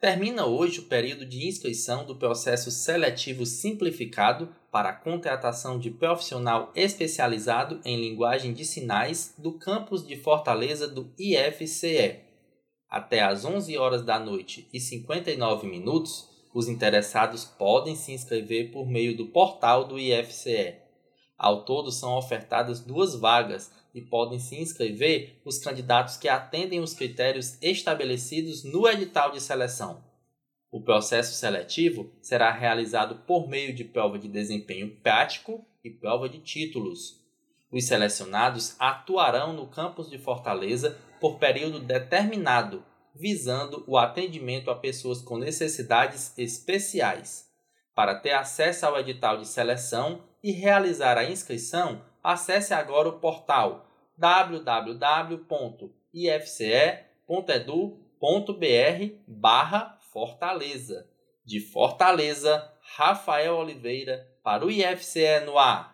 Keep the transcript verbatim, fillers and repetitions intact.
Termina hoje o período de inscrição do processo seletivo simplificado para a contratação de profissional especializado em linguagem de sinais do campus de Fortaleza do I F C E. Até às onze horas da noite e cinquenta e nove minutos, os interessados podem se inscrever por meio do portal do I F C E. Ao todo são ofertadas duas vagas e podem se inscrever os candidatos que atendem os critérios estabelecidos no edital de seleção. O processo seletivo será realizado por meio de prova de desempenho prático e prova de títulos. Os selecionados atuarão no campus de Fortaleza por período determinado, visando o atendimento a pessoas com necessidades especiais. Para ter acesso ao edital de seleção e realizar a inscrição, acesse agora o portal w w w ponto i f c e ponto edu ponto b r barra Fortaleza. De Fortaleza, Rafael Oliveira para o I F C E no ar.